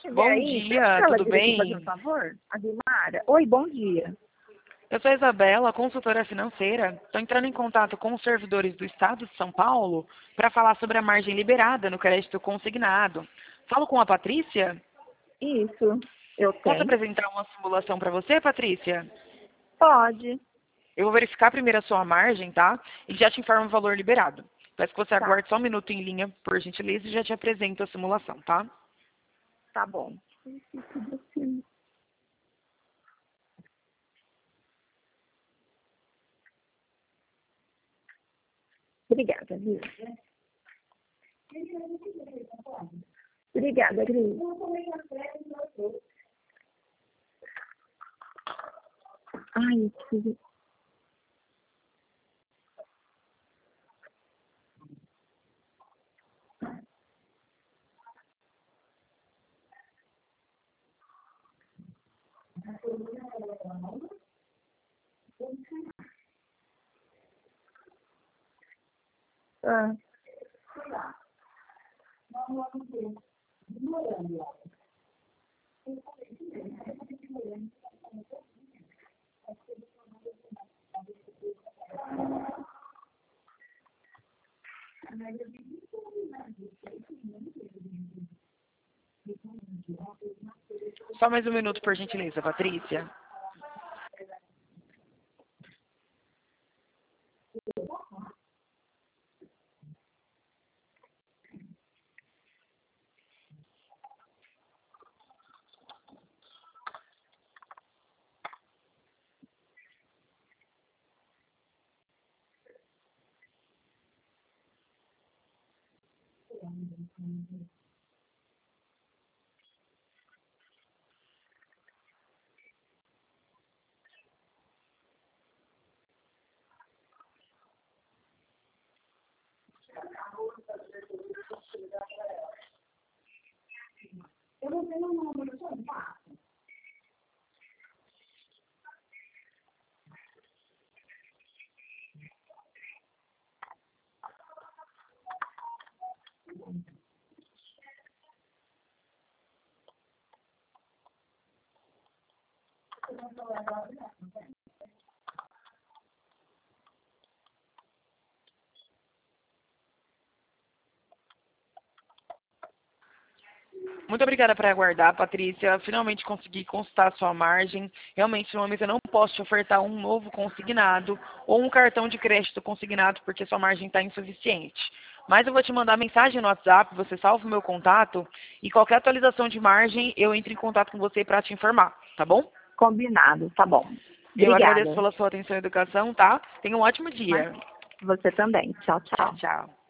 estiver Bom aí, dia, ela tudo direito, fazer bem? um favor? A Guimara? Oi, bom dia. Eu sou a Isabela, consultora financeira. Estou entrando em contato com os servidores do Estado de São Paulo para falar sobre a margem liberada no crédito consignado. Falo com a Patrícia? Isso, eu Posso tenho. apresentar uma simulação para você, Patrícia? Pode. Eu vou verificar primeiro a sua margem, tá? E já te informo o valor liberado. Peço que você Tá, aguarde só um minuto em linha, por gentileza, e já te apresento a simulação, tá? tá bom. Obrigada, viu? Obrigada, Cris. Ai, preciso... Ah, Só mais um minuto, por gentileza, Patrícia. Muito obrigada por aguardar, Patrícia. Finalmente consegui consultar a sua margem. Realmente, no momento, eu não posso te ofertar um novo consignado ou um cartão de crédito consignado, porque sua margem está insuficiente. Mas eu vou te mandar mensagem no WhatsApp, você salva o meu contato e qualquer atualização de margem, eu entro em contato com você para te informar, tá bom? combinado, tá bom. Eu agradeço Obrigada. pela sua atenção e educação, tá? Tenha um ótimo Mas dia. você também. Tchau, Tchau, tchau. tchau.